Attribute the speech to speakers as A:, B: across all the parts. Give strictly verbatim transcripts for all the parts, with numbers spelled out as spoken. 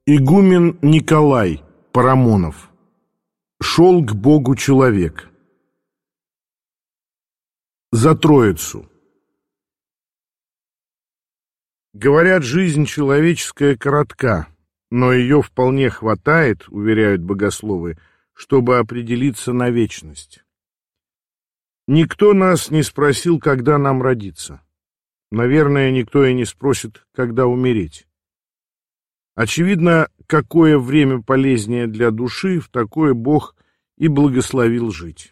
A: Игумен Николай Парамонов. Шел к Богу человек. За Троицу. Говорят, жизнь человеческая коротка, но ее вполне хватает, уверяют богословы, чтобы определиться на вечность. Никто нас не спросил, когда нам родиться. Наверное, никто и не спросит, когда умереть. Очевидно, какое время полезнее для души, в такое Бог и благословил жить.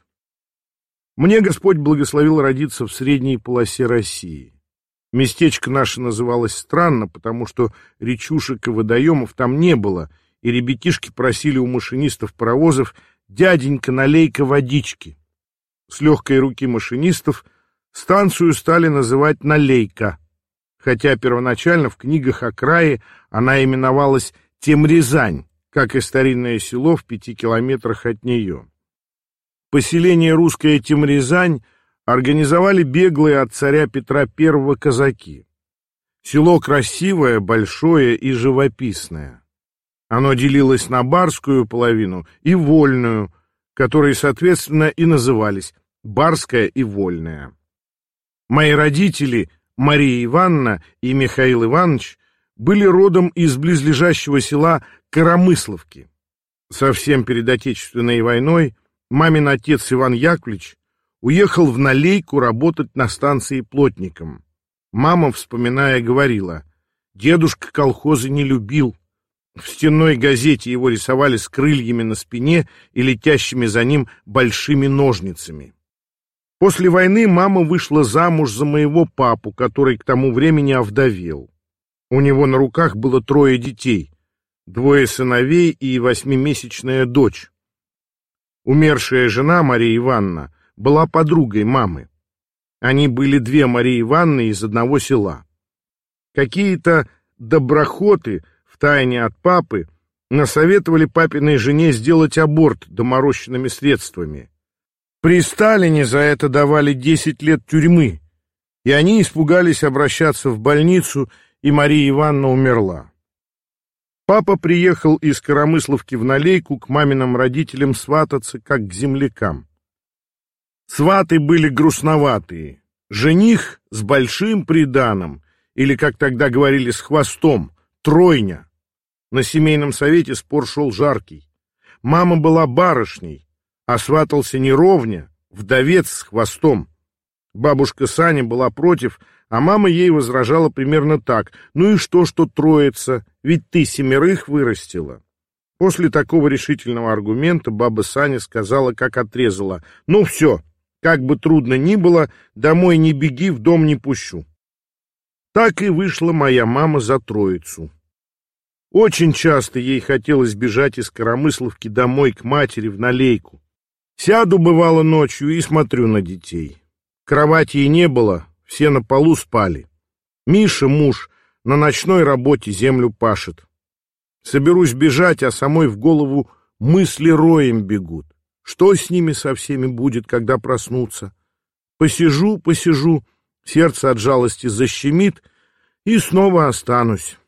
A: Мне Господь благословил родиться в средней полосе России. Местечко наше называлось странно, потому что речушек и водоемов там не было, и ребятишки просили у машинистов паровозов: «Дяденька, налей-ка водички». С легкой руки машинистов станцию стали называть Налейка, хотя первоначально в книгах о крае она именовалась Темрязань, как и старинное село в пяти километрах от нее. Поселение русское Темрязань организовали беглые от царя Петра Первого казаки. Село красивое, большое и живописное. Оно делилось на барскую половину и вольную, которые, соответственно, и назывались барская и вольная. Мои родители, Мария Ивановна и Михаил Иванович, были родом из близлежащего села Коромысловки. Совсем перед Отечественной войной мамин отец Иван Яковлевич уехал в Налейку работать на станции плотником. Мама, вспоминая, говорила: «Дедушка колхозы не любил. В стенной газете его рисовали с крыльями на спине и летящими за ним большими ножницами». После войны мама вышла замуж за моего папу, который к тому времени овдовел. У него на руках было трое детей, двое сыновей и восьмимесячная дочь. Умершая жена Мария Ивановна была подругой мамы. Они были две Марии Ивановны из одного села. Какие-то доброхоты втайне от папы насоветовали папиной жене сделать аборт доморощенными средствами. При Сталине за это давали десять лет тюрьмы, и они испугались обращаться в больницу, и Мария Ивановна умерла. Папа приехал из Коромысловки в Налейку к маминым родителям свататься, как к землякам. Сваты были грустноватые. Жених с большим приданым, или, как тогда говорили, с хвостом, тройня. На семейном совете спор шел жаркий. Мама была барышней, а сватался не ровня, вдовец с хвостом. Бабушка Саня была против, а мама ей возражала примерно так: «Ну и что, что троица, ведь ты семерых вырастила». После такого решительного аргумента баба Саня сказала, как отрезала: «Ну все, как бы трудно ни было, домой не беги, в дом не пущу». Так и вышла моя мама за троицу. Очень часто ей хотелось бежать из Коромысловки домой к матери в Налейку. Сяду, бывало, ночью и смотрю на детей. Кровати и не было, все на полу спали. Миша, муж, на ночной работе землю пашет. Соберусь бежать, а самой в голову мысли роем бегут. Что с ними со всеми будет, когда проснутся? Посижу, посижу, сердце от жалости защемит, и снова останусь.